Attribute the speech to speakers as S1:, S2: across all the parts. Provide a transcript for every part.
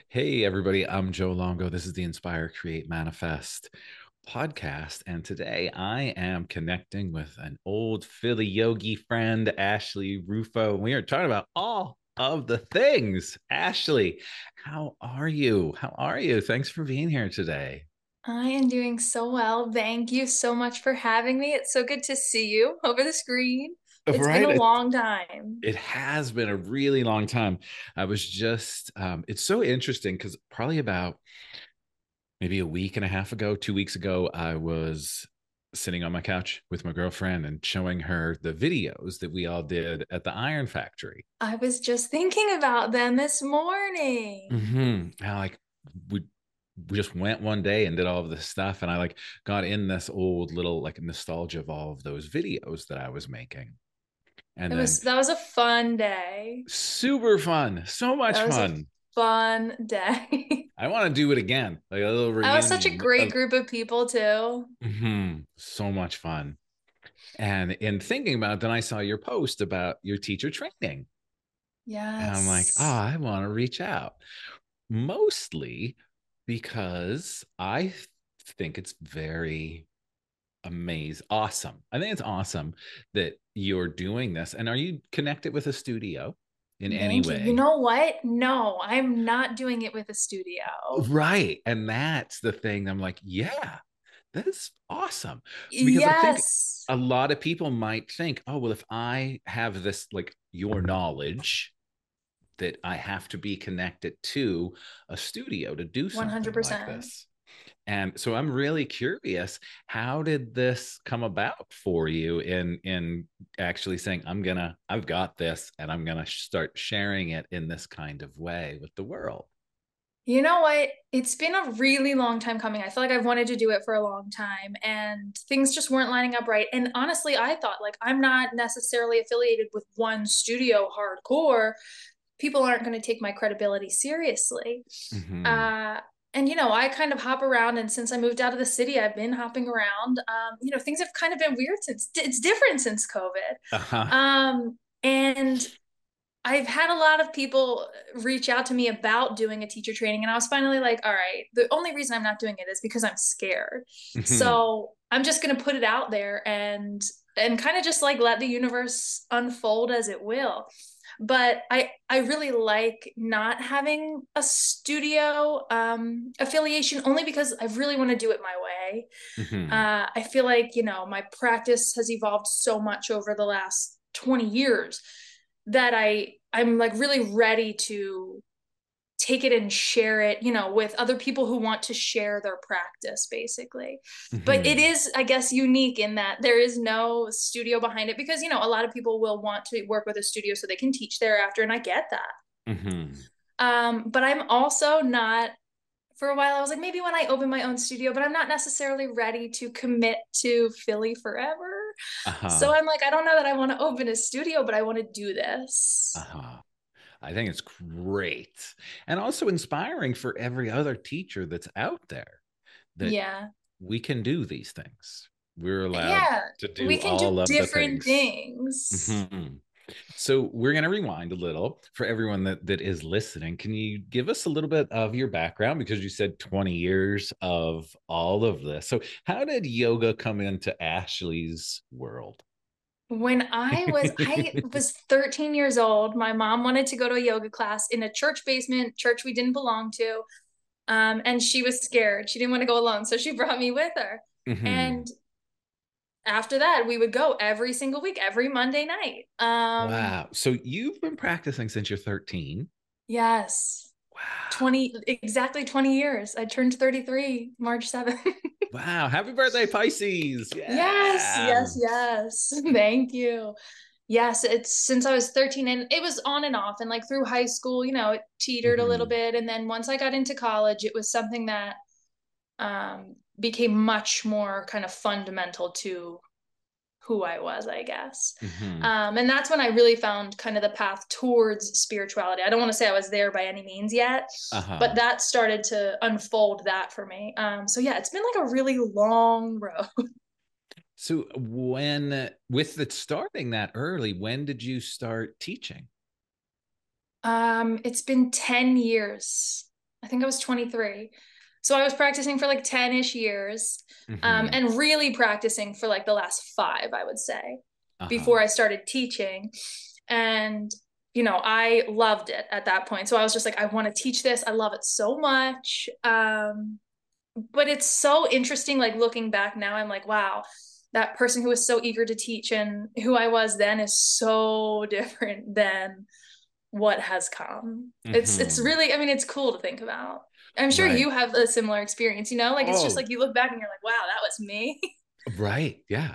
S1: Hey, everybody, I'm Joe Longo. This is the Inspire, Create, Manifest podcast. And today I am connecting with an old Philly yogi friend, Ashley Rufo. We are talking about all of the things. Ashley, how are you? How are you? Thanks for being here today.
S2: I am doing so well. Thank you so much for having me. It's so good to see you over the screen. It's been
S1: Right.
S2: a long time.
S1: It has been a really long time. I was just, it's so interesting because probably about maybe a week and a half ago, 2 weeks ago, I was sitting on my couch with my girlfriend and showing her the videos that we all did at the Iron Factory.
S2: I was just thinking about them this morning.
S1: And like we we just went one day and did all of this stuff, and I like got in this old little like nostalgia of all of those videos that I was making, and
S2: It
S1: then
S2: was that was a fun day.
S1: super fun, so much
S2: That was a
S1: fun.
S2: fun day.
S1: I want to do it again, like a little
S2: I was such a
S1: reunion.
S2: great group of people too.
S1: So much fun. And in thinking about it, then I saw your post about your teacher training. And I'm like, oh,
S2: Yes.
S1: I want to reach out. Mostly because I think it's very amazing. Awesome. I think it's awesome that you're doing this. And are you connected with a studio in any
S2: Thank you. You
S1: way?
S2: know what? No, I'm not doing it with a studio.
S1: Right. And that's the thing. I'm like, yeah, that's awesome. Because I think
S2: Yes.
S1: a lot of people might think, oh, well, if I have this, like your knowledge, that I have to be connected to a studio to do something like
S2: 100%.
S1: this. And so I'm really curious, how did this come about for you in actually saying, I've got this and I'm gonna start sharing it in this kind of way with the world?
S2: You know what? It's been a really long time coming. I feel like I've wanted to do it for a long time and things just weren't lining up right. And honestly, I thought like I'm not necessarily affiliated with one studio hardcore. People aren't going to take my credibility seriously.
S1: Mm-hmm.
S2: Uh, and I kind of hop around, and since I moved out of the city, I've been hopping around. Things have kind of been weird since it's different since COVID.
S1: Uh-huh.
S2: And I've had a lot of people reach out to me about doing a teacher training, and I was finally like, all right, the only reason I'm not doing it is because I'm scared.
S1: Mm-hmm.
S2: So I'm just going to put it out there and kind of just like let the universe unfold as it will. But I really like not having a studio affiliation only because I really want to do it my way.
S1: Mm-hmm.
S2: I feel like, my practice has evolved so much over the last 20 years that I'm like really ready to take it and share it, with other people who want to share their practice basically. But it
S1: Mm-hmm.
S2: is, I guess, unique in that there is no studio behind it because, a lot of people will want to work with a studio so they can teach thereafter, and I get that.
S1: Mm-hmm.
S2: But I'm also not, for a while I was like maybe when I open my own studio, but I'm not necessarily ready to commit to Philly forever. So
S1: Uh-huh.
S2: I'm like, I don't know that I want to open a studio, but I want to do this.
S1: Uh-huh. I think it's great and also inspiring for every other teacher that's out there that
S2: Yeah.
S1: we can do these things. We're allowed
S2: Yeah.
S1: to
S2: We
S1: do
S2: can do
S1: all of the
S2: different
S1: things.
S2: things.
S1: Mhm. So we're going to rewind a little for everyone that is listening. Can you give us a little bit of your background because you said 20 years of all of this. So how did yoga come into Ashley's world?
S2: When I was 13 years old, my mom wanted to go to a yoga class in a church basement, church we didn't belong to. And she was scared. She didn't want to go alone, so she brought me with her. And
S1: Mhm.
S2: after that, we would go every single week, every Monday night.
S1: Wow. So you've been practicing since you're 13.
S2: Yes.
S1: Wow.
S2: 20 exactly 20 years. I turned 33 March 7th.
S1: Wow. Happy birthday, Pisces.
S2: Yes,
S1: Yeah.
S2: yes, yes. Thank you. Yes, it's since I was 13, and it was on and off, and like through high school, it teetered a little
S1: Hmm.
S2: bit, and then once I got into college, it was something that became much more kind of fundamental to who I was, I guess.
S1: Hmm.
S2: And that's when I really found kind of the path towards spirituality. I don't want to say I was there by any means yet, but
S1: Uh-huh.
S2: that started to unfold that for me. So yeah, it's been like a really long road.
S1: So when with it starting that early, when did you start teaching?
S2: It's been 10 years. I I think I was 23. So I was practicing for like 10-ish years,
S1: Mm-hmm.
S2: and really practicing for like the last 5, I would say,
S1: Uh-huh.
S2: before I started teaching. And, I loved it at that point. So I was just like, I want to teach this. I love it so much. But it's so interesting, like looking back now, I'm like, wow, that person who was so eager to teach and who I was then is so different than what has come. It's
S1: Mm-hmm.
S2: really, I mean, it's cool to think about. I'm sure
S1: Right.
S2: you have a similar experience, like it's just
S1: Oh,
S2: like you look back and you're like, wow, that was me.
S1: right. Yeah,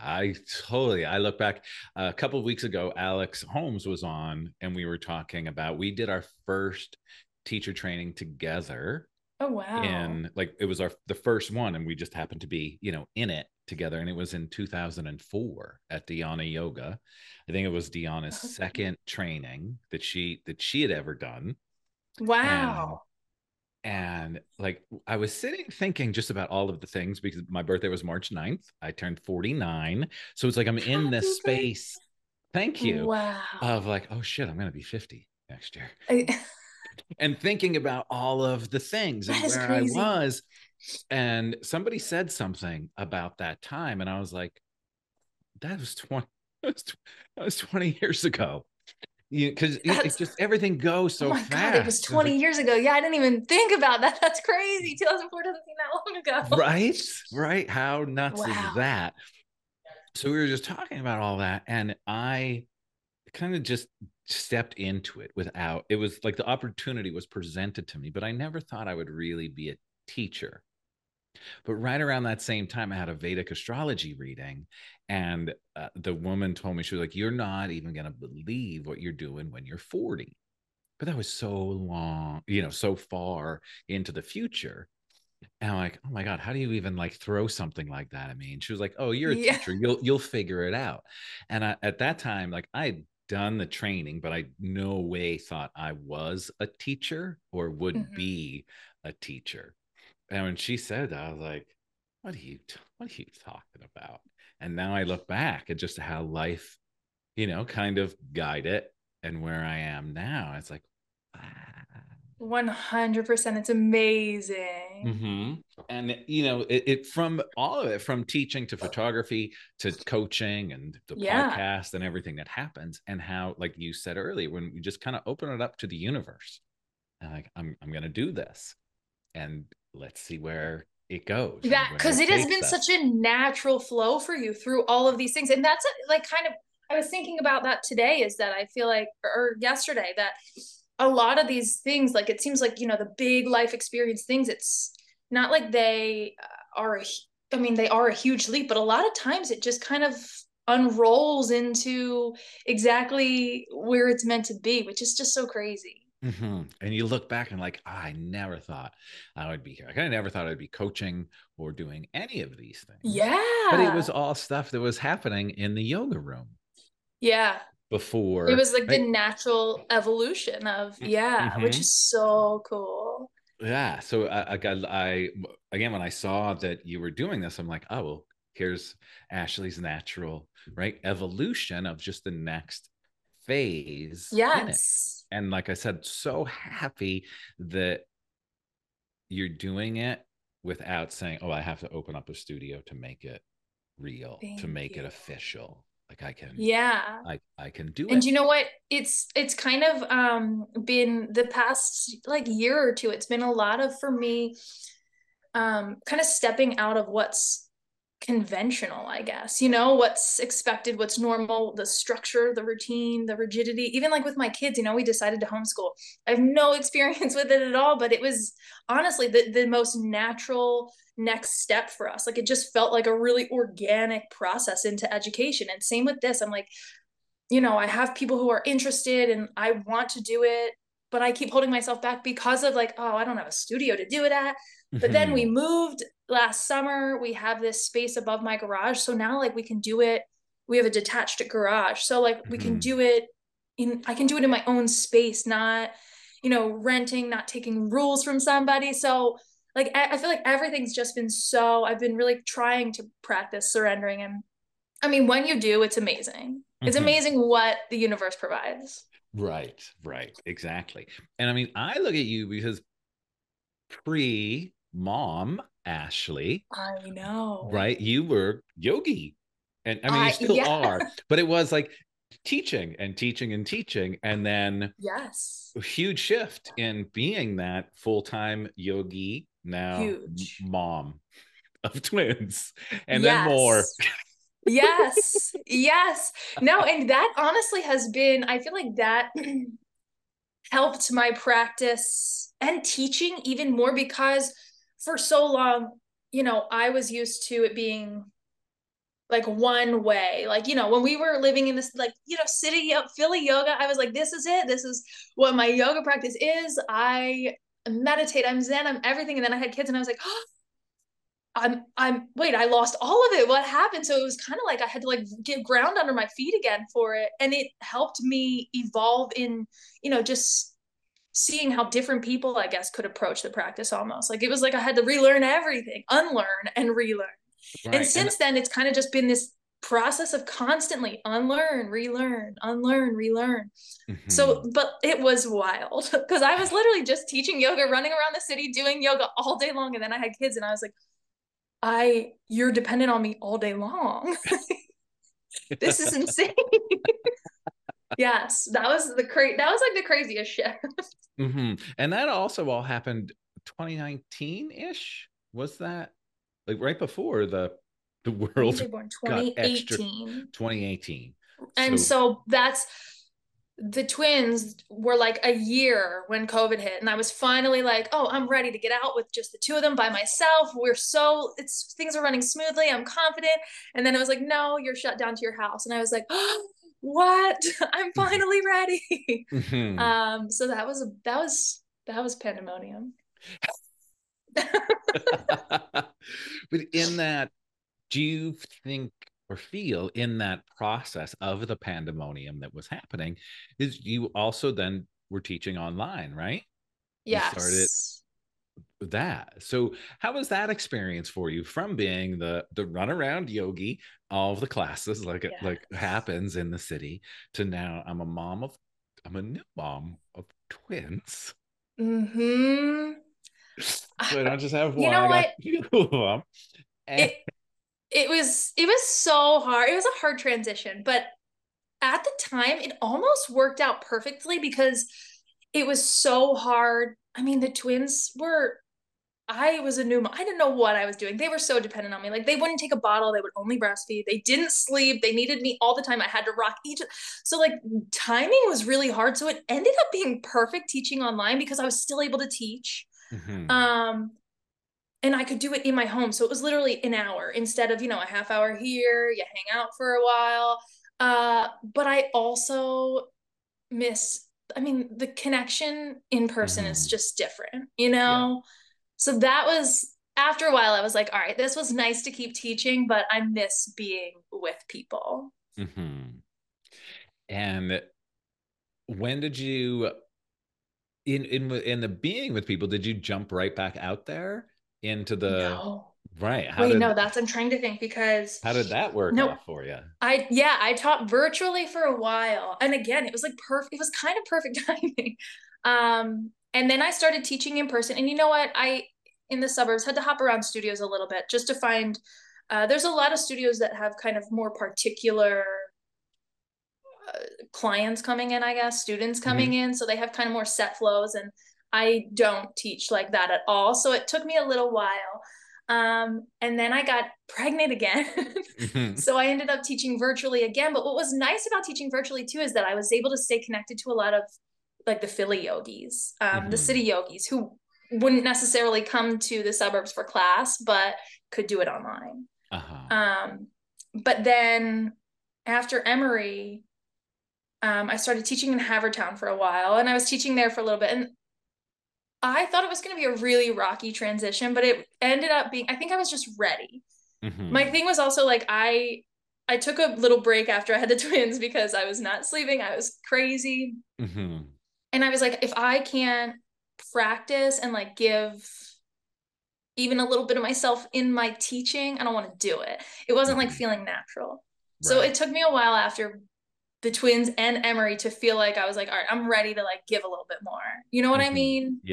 S1: I look back a couple of weeks ago, Alex Holmes was on and we were talking about we did our first teacher training together
S2: Oh wow.
S1: in like it was the first one and we just happened to be, in it together and it was in 2004 at Dhyana Yoga. I think it was Diana's
S2: Okay.
S1: second training that she had ever done. And
S2: Wow.
S1: And like I was sitting thinking just about all of the things because my birthday was March 9th. I turned 49. So it's like I'm in
S2: Happy
S1: this
S2: birthday.
S1: space, thank you, of
S2: Wow.
S1: like, oh shit, I'm gonna be 50 next year.
S2: I,
S1: And thinking about all of the things
S2: that
S1: and
S2: is
S1: where I
S2: crazy.
S1: was. And somebody said something about that time. And I was like, that was 20, that was 20 years ago. Because it
S2: That's
S1: just everything goes
S2: Oh
S1: so
S2: my God, it was
S1: fast. It's
S2: 20
S1: like,
S2: years ago. Yeah, I didn't even think about that. That's crazy. 2004 doesn't seem that long ago.
S1: right, right. How nuts is
S2: Wow.
S1: that? So we were just talking about all that and I kind of just stepped into it without it was like the opportunity was presented to me but I never thought I would really be a teacher. But right around that same time I had a Vedic astrology reading and the woman told me, she was like, you're not even going to believe what you're doing when you're 40. But that was so long, so far into the future. And I'm like, oh my God, how do you even like throw something like that at me? And she was like, oh, you're a
S2: Yeah.
S1: teacher. You'll figure it out. And at that time, like I'd done the training, but I no way thought I was a teacher or would
S2: Mhm.
S1: be a teacher. And when she said that, I was like, what are you talking about? And now I look back at just how life, kind of guided and where I am now. It's like, wow.
S2: 100%. It's amazing.
S1: Mm-hmm. And it from all of it, from teaching to photography to coaching and the
S2: Yeah.
S1: podcast and everything that happens, and how, like you said earlier, when we just kind of open it up to the universe, and like I'm gonna do this, and let's see where it goes and
S2: That
S1: where
S2: because
S1: it
S2: it has
S1: takes
S2: been such
S1: us.
S2: a natural flow for you through all of these things. And that's like kind of, I was thinking about that today, is that I feel like, or yesterday, that a lot of these things, like it seems like, the big life experience things, it's not like they are, I mean, they are a huge leap, but a lot of times it just kind of unrolls into exactly where it's meant to be, which is just so crazy.
S1: Mm-hmm. And you look back and like, oh, I never thought I would be here. I kind of never thought I'd be coaching or doing any of these things. But it was
S2: Yeah.
S1: all stuff that was happening in the yoga room
S2: Yeah. It
S1: before,
S2: was like the
S1: right?
S2: natural evolution of, yeah, which
S1: Mm-hmm.
S2: is so cool.
S1: Yeah. So I again, when I saw that you were doing this, I'm like, oh, well, here's Ashley's natural, right? Evolution of just the next phase in it.
S2: Yes.
S1: And like I said, so happy that you're doing it without saying, oh, I have to open up a studio to make it real, to
S2: Thank
S1: make it
S2: you.
S1: official. Like
S2: Yeah.
S1: I can do
S2: And
S1: it.
S2: you know what? It's kind of been the past like year or two, it's been a lot of, for me, kind of stepping out of what's conventional, I guess, what's expected, what's normal, the structure, the routine, the rigidity. Even like with my kids, we decided to homeschool. I have no experience with it at all, but it was honestly the most natural next step for us. Like it just felt like a really organic process into education. And same with this. I'm like, I have people who are interested and I want to do it, but I keep holding myself back because of like, oh, I don't have a studio to do it at. But then we
S1: Mm-hmm.
S2: moved last summer. We have this space above my garage. So now like we can do it. We have a detached garage. So like we can
S1: Mm-hmm.
S2: do it I can do it in my own space, not, renting, not taking rules from somebody. So like I feel like everything's just been so, I've been really trying to practice surrendering. And I mean, when you do, it's amazing. It's
S1: Mm-hmm.
S2: amazing what the universe provides.
S1: Right, right, exactly. And I mean, I look at you because pre-mom Ashley,
S2: I know.
S1: right? You were yogi. And I mean, you
S2: I
S1: still
S2: yeah.
S1: are, but it was like teaching and teaching and teaching. And then
S2: Yes.
S1: a huge shift in being that full-time yogi, now
S2: Huge.
S1: mom of twins, and then more.
S2: Yes. Yes. Yes. No, and that honestly has been, I feel like that helped my practice and teaching even more because for so long, I was used to it being like one way. Like, when we were living in this, like, city of Philly yoga, I was like, this is it. This is what my yoga practice is. I meditate, I'm Zen, I'm everything. And then I had kids and I was like, oh, wait, I lost all of it. What happened? So it was kind of like I had to like get ground under my feet again for it. And it helped me evolve in, just seeing how different people, I guess, could approach the practice almost. Like it was like I had to relearn everything, unlearn and relearn. And
S1: Right. And
S2: since then, it's kind of just been this process of constantly unlearn, relearn, unlearn, relearn. So,
S1: mhm.
S2: but it was wild because I was literally just teaching yoga, running around the city, doing yoga all day long. And then I had kids and I was like, you're dependent on me all day long. This is insane. Yes, that was like the craziest shit.
S1: Mhm. And that also all happened 2019-ish. Was that like right before the
S2: When were
S1: world
S2: they born?
S1: got extra
S2: 2018.
S1: 2018?
S2: And
S1: So
S2: so that's the twins were like a year when COVID hit. And I was finally like, oh, I'm ready to get out with just the two of them by myself. Things are running smoothly. I'm confident. And then it was like, no, you're shut down to your house. And I was like, oh, what? I'm finally ready.
S1: mhm.
S2: So that was pandemonium.
S1: But in that, do you think or feel in that process of the pandemonium that was happening, is you also then were teaching online, right? You started
S2: Yes.
S1: that. So how was that experience for you from being the runaround yogi, all of the classes like
S2: Yes.
S1: happens in the city, to now I'm a new mom of twins.
S2: Mm-hmm.
S1: So I don't just have
S2: You
S1: one,
S2: know
S1: I got
S2: what?
S1: two of them. And
S2: It it was so hard. It was a hard transition, but at the time it almost worked out perfectly because it was so hard. I mean, the twins were I was a new mom. I didn't know what I was doing. They were so dependent on me. Like they wouldn't take a bottle. They would only breastfeed. They didn't sleep. They needed me all the time. I had to rock each. So like timing was really hard. So it ended up being perfect teaching online because I was still able to teach.
S1: mhm.
S2: Um, and I could do it in my home. So it was literally an hour instead of, a half hour here, you hang out for a while. But I also miss, I mean, the connection in person is
S1: Mhm.
S2: just different,
S1: Yeah.
S2: So that was after a while, I was like, all right, this was nice to keep teaching, but I miss being with people.
S1: Mhm. And when did you in the being with people, did you jump right back out there into the
S2: No.
S1: right?
S2: Wait, no, I'm trying to think because
S1: How did that work
S2: no,
S1: off for you?
S2: I taught virtually for a while. And again, it was like perfect. It was kind of perfect timing. And then I started teaching in person. And you know what? I in the suburbs had to hop around studios a little bit just to find there's a lot of studios that have kind of more particular clients coming in, I guess, students coming
S1: Mhm.
S2: in. So they have kind of more set flows. And I don't teach like that at all. So it took me a little while. And then I got pregnant again.
S1: Mhm.
S2: So I ended up teaching virtually again. But what was nice about teaching virtually too is that I was able to stay connected to a lot of like the Philly yogis, the city
S1: Mhm.
S2: yogis who wouldn't necessarily come to the suburbs for class, but could do it online.
S1: Uh-huh.
S2: Um, but then after Emory, I started teaching in Havertown for a while, and I was teaching there for a little bit. And I thought it was going to be a really rocky transition, but it ended up being, I think I was just ready. My
S1: Mhm.
S2: thing was also like, I took a little break after I had the twins because I was not sleeping. I was crazy.
S1: Mhm.
S2: And I was like, if I can't practice and like give even a little bit of myself in my teaching, I don't want to do it. It wasn't like
S1: Mhm.
S2: feeling natural. So it
S1: Right.
S2: took me a while after the twins and Emory to feel like I was like, all right, I'm ready to like give a little bit more. You know what I
S1: Mhm.
S2: mean?
S1: Yeah.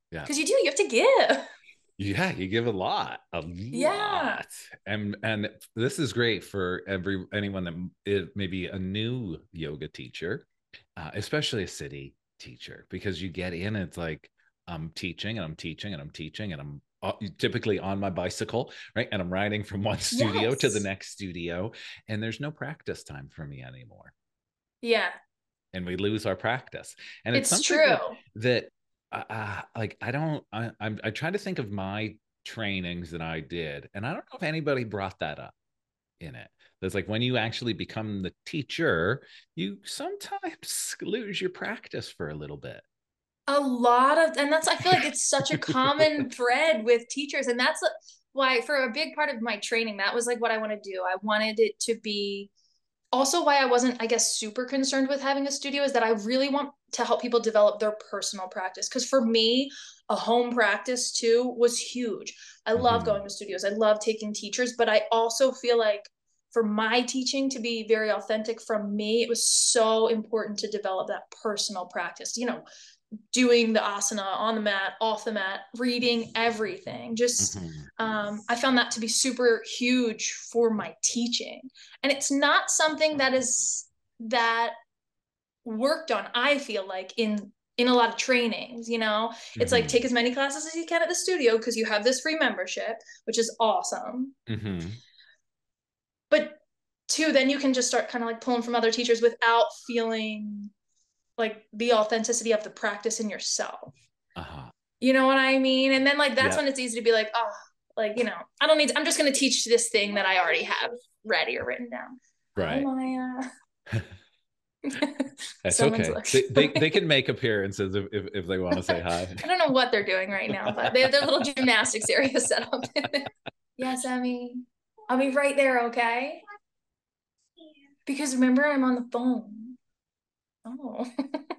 S1: Yeah.
S2: Because you have to give.
S1: Yeah, you give a
S2: Yeah.
S1: lot, and this is great for anyone that is maybe a new yoga teacher, especially a city teacher, because you get in, it's like I'm teaching and I'm teaching and I'm teaching and I'm typically on my bicycle, right? And I'm riding from one studio to the
S2: Yes.
S1: next studio, and there's no practice time for me anymore,
S2: Yeah.
S1: and we lose our practice. And it's
S2: It's
S1: something
S2: true.
S1: that like I don't I try to think of my trainings that I did, and I don't know if anybody brought that up in it. That's like when you actually become the teacher, you sometimes lose your practice for a little bit.
S2: A lot of, and that's, I feel like it's such a common thread with teachers. And that's why, for a big part of my training, that was like what I want to do. I wanted it to be also why I wasn't, I guess, super concerned with having a studio is that I really want to help people develop their personal practice. Because for me, a home practice too was huge. I love going
S1: Mm-hmm.
S2: to studios, I love taking teachers, but I also feel like for my teaching to be very authentic from me, it was so important to develop that personal practice. Doing the asana on the mat, off the mat, reading everything. Just,
S1: Mm-hmm.
S2: I found that to be super huge for my teaching. And it's not something that worked on, I feel like, in a lot of trainings. It's like
S1: Mm-hmm.
S2: take as many classes as you can at the studio because you have this free membership, which is awesome.
S1: Mm-hmm.
S2: But two, then you can just start kind of like pulling from other teachers without feeling like the authenticity of the practice in yourself.
S1: Uh-huh.
S2: You know what I mean? And then like that's
S1: Yeah.
S2: when it's easy to be like, oh, like, I don't need I'm just gonna teach this thing that I already have ready or written down. Hi,
S1: Right.
S2: Maya.
S1: That's
S2: Someone's
S1: okay. They
S2: looking.
S1: can make appearances if they want to say hi.
S2: I don't know what they're doing right now, but they have their little gymnastics area set up. Yes, Emmy. I'll be right there, okay? Because remember, I'm on the phone. Oh.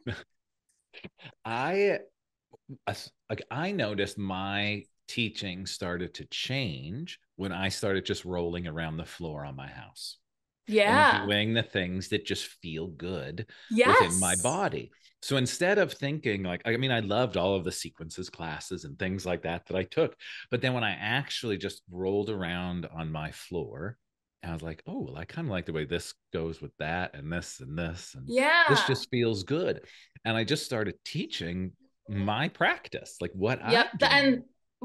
S1: I like I noticed my teaching started to change when I started just rolling around the floor on my house and
S2: Yeah.
S1: doing the things that just feel good within my
S2: Yes.
S1: body. So instead of thinking like, I mean, I loved all of the sequences classes and things like that I took. But then when I actually just rolled around on my floor, I was like, oh, well, I kind of like the way this goes with that and this and this. And this
S2: Yeah.
S1: just feels good. And I just started teaching my practice, like what I'm
S2: Yep.
S1: doing.
S2: And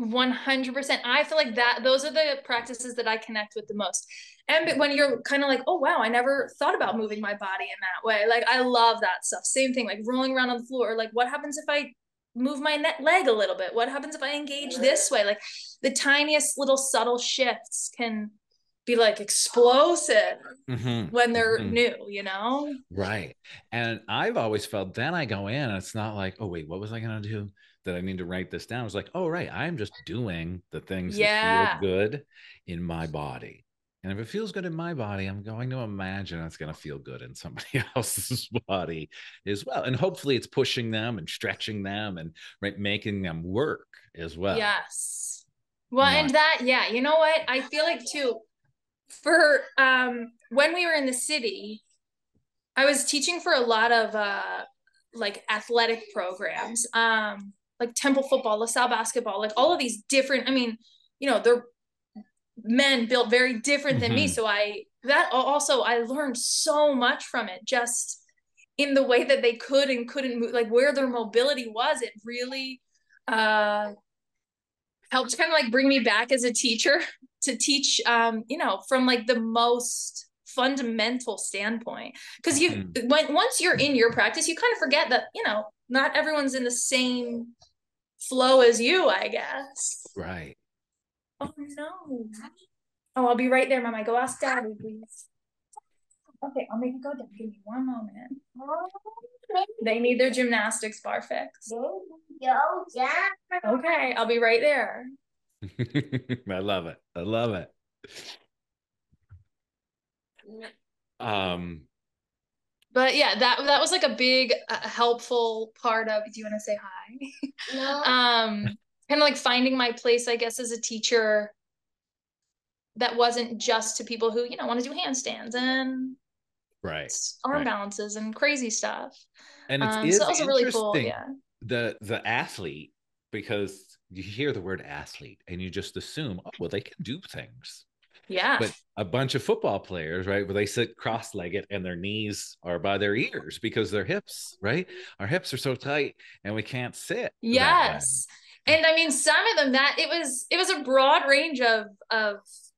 S2: 100%. I feel like that those are the practices that I connect with the most. And when you're kind of like, oh wow, I never thought about moving my body in that way. Like I love that stuff. Same thing, like rolling around on the floor. Like what happens if I move my leg a little bit? What happens if I engage this way? Like the tiniest little subtle shifts can be like explosive
S1: Mm-hmm.
S2: when they're
S1: Mm-hmm.
S2: new.
S1: Right. And I've always felt then I go in and it's not like, oh, wait, what was I going to do? That I need to write this down. It's like, oh, right. I'm just doing the things that feel
S2: Yeah.
S1: good in my body. And if it feels good in my body, I'm going to imagine it's going to feel good in somebody else's body as well. And hopefully it's pushing them and stretching them and right, making them work as well.
S2: Yes. Well, and
S1: Not,
S2: that, yeah, you know what? I feel like too, for when we were in the city, I was teaching for a lot of like athletic programs, like Temple football, LaSalle basketball, like all of these different, I mean, they're men built very different than me.
S1: mm-hmm,
S2: So that also, I learned so much from it just in the way that they could and couldn't move, like where their mobility was. It really uh helped kind of like bring me back as a teacher to teach from like the most fundamental standpoint, because
S1: mm-hmm.
S2: once you're in your practice you kind of forget that not everyone's in the same flow as you, I guess.
S1: Right.
S2: Oh no. Oh, I'll be right there, Mama. Go ask Daddy, please. Okay, I'll make it go down. Give me one moment. They need their gymnastics bar fixed. Okay, I'll be right there.
S1: I love it. I love it. Um,
S2: But yeah, that was like a big helpful part of. Do you want to say hi? No. Kind of like finding my place, I guess, as a teacher that wasn't just to people who want to do handstands and
S1: right.
S2: arm
S1: Right.
S2: balances and crazy stuff.
S1: And it
S2: So
S1: is
S2: that was a really cool,
S1: interesting
S2: yeah.
S1: the athlete. because you hear the word athlete and you just assume, oh, well, they can do things.
S2: Yeah.
S1: But a bunch of football players, right, where they sit cross-legged and their knees are by their ears because their hips, right? Our hips are so tight and we can't sit that way.
S2: Yes. And I mean, some of them that it was a broad range of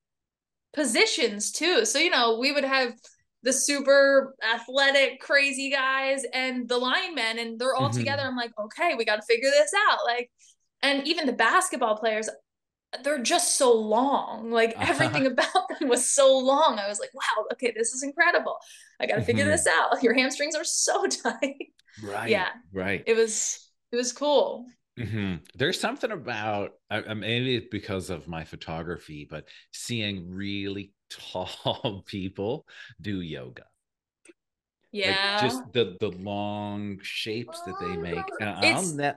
S2: positions too. So, you know, we would have the super athletic, crazy guys and the linemen, and they're all together.
S1: Mm-hmm.
S2: I'm like, okay, we got to figure this out. Like, and even the basketball players, they're just so long. Like everything about them was so long. I was like, wow, okay, this is incredible. I got to figure
S1: Mm-hmm.
S2: this out. Your hamstrings are so tight. Yeah,
S1: Right, right.
S2: it was cool.
S1: Mm-hmm. There's something about maybe it's because of my photography, but seeing really tall people do yoga, like
S2: Yeah.
S1: just the long shapes that they make. And I'll
S2: It's
S1: net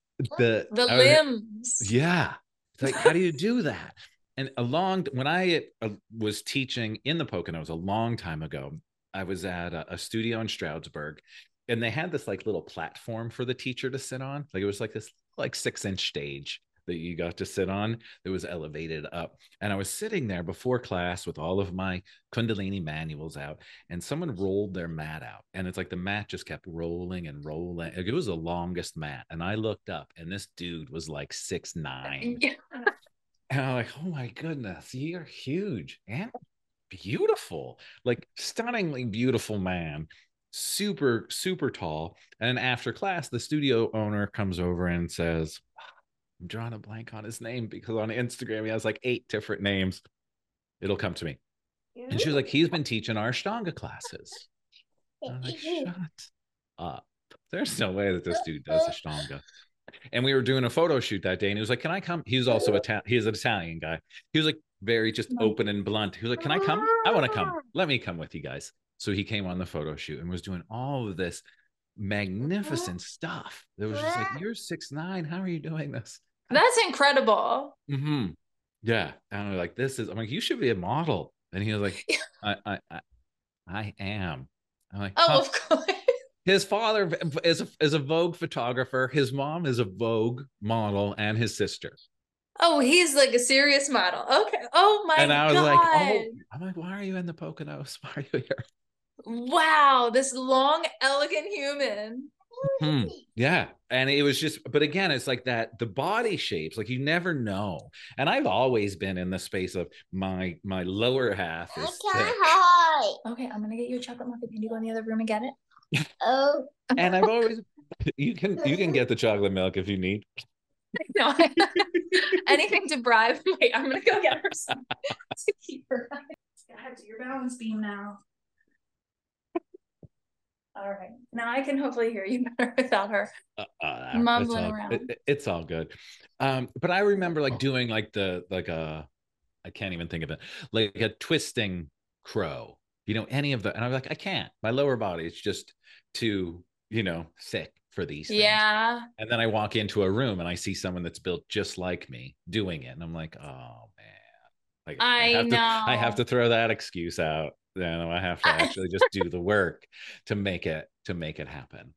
S2: the limbs.
S1: yeah, it's like how do you do that? And along when I was teaching in the Poconos a long time ago, I was at a studio in Stroudsburg, and they had this like little platform for the teacher to sit on. Like it was like this like 6-inch stage that you got to sit on that was elevated up. And I was sitting there before class with all of my Kundalini manuals out, and someone rolled their mat out. And it's like the mat just kept rolling and rolling. It was the longest mat. And I looked up, and this dude was like 6'9".
S2: Yeah.
S1: And I'm like, oh my goodness, you're huge and beautiful, like stunningly beautiful man, super, super tall. And after class, the studio owner comes over and says, I'm drawing a blank on his name because on Instagram he has like 8 different names. It'll come to me. And she was like, he's been teaching our Ashtanga classes. I'm like, shut up. There's no way that this dude does Ashtanga. And we were doing a photo shoot that day, and he was like, can I come? He was also he's an Italian guy. He was like very just open and blunt. He was like, can I come? I want to come. Let me come with you guys. So he came on the photo shoot and was doing all of this magnificent stuff. It was just like, you're 6'9". How are you doing this?
S2: That's incredible.
S1: Mm-hmm. Yeah. And I'm like, I'm like, you should be a model. And he was like, I am. I'm like,
S2: Oh,
S1: huh?
S2: of course.
S1: His father is a Vogue photographer. His mom is a Vogue model, and his sister.
S2: Oh, he's like a serious model. Okay. Oh
S1: And
S2: my
S1: I was like,
S2: God.
S1: oh, I'm like, why are you in the Poconos? Why are you here?
S2: Wow. This long, elegant human.
S1: Hmm. Yeah. And it was just, but again, it's like that the body shapes, like you never know. And I've always been in the space of my lower half is thick.
S2: Okay, I'm gonna get you a chocolate muffin. Can you go in the other room and get it?
S1: Oh. And I've always you can get the chocolate milk if you need.
S2: No, anything to bribe. Wait, I'm gonna go get her some to keep her. I have to your balance beam now. All right, now I can hopefully hear you better without her mumbling around.
S1: It's all good. But I remember like doing like I can't even think of it, like a twisting crow, any of the, and I'm like, I can't. My lower body is just too, thick for these things.
S2: Yeah.
S1: And then I walk into a room and I see someone that's built just like me doing it, and I'm like, oh man, like I have to throw that excuse out. I have to actually just do the work to make it happen.